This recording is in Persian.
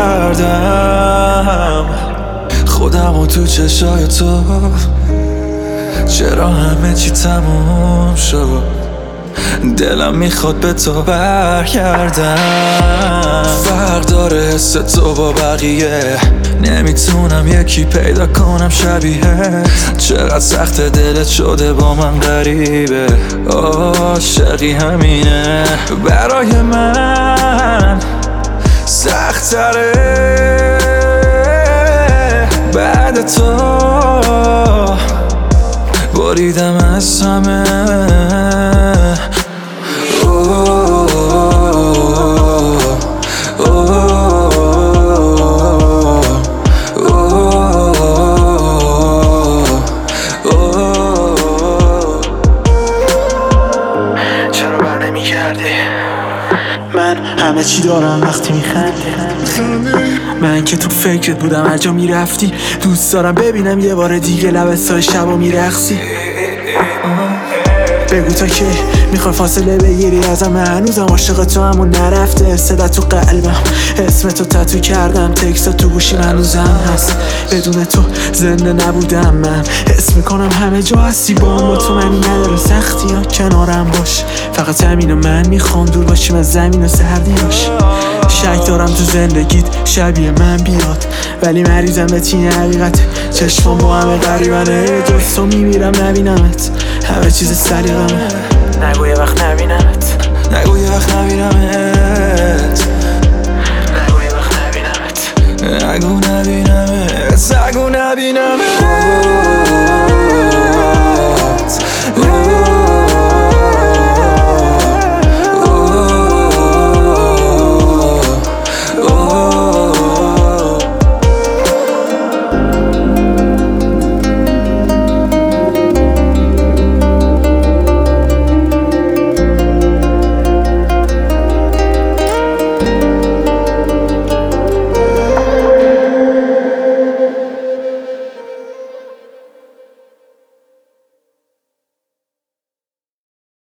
کردم خودمو تو چشای تو، چرا همه چی تموم شد؟ دلم میخواد به تو برگردم. فرق داره حس تو با بقیه، نمیتونم یکی پیدا کنم شبیه. چقدر سخت دلت شده با من غریبه، عاشقی همینه برای من سخت تره. بعد تو بریدم از همه. چرا بر نمی کردی؟ من همه چی دارم وقتی میخندی. من که تو فکرت بودم هر جا میرفتی. دوست دارم ببینم یه بار دیگه لبستای شبا میرقصی. بگو تا که میخوای فاصله بگیری ازم، من هنوزم عاشق تو همون نرفته. صدا تو قلبم، اسم تو تتو کردم، تکست تو گوشیم هنوزم هست. بدون تو زنده نبودم من، حس میکنم همه جا هستی با هم. مطمئنی نداره سختی ها کنارم باش، فقط همینو من میخوام، دور باشیم از زمین و سردیاش. شک دارم تو زندگیت شبیه من بیاد، ولی مریضم به تین حقیقت. چشمام با همه غریبنه، جز تو میمیرم نبینمت، همه چیز سلیقمه. نگو یه وقت نبینمت، نگو یه وقت نبینمت، نگو یه وقت نبینمت، نگو نبینمت، نگو نبینمت.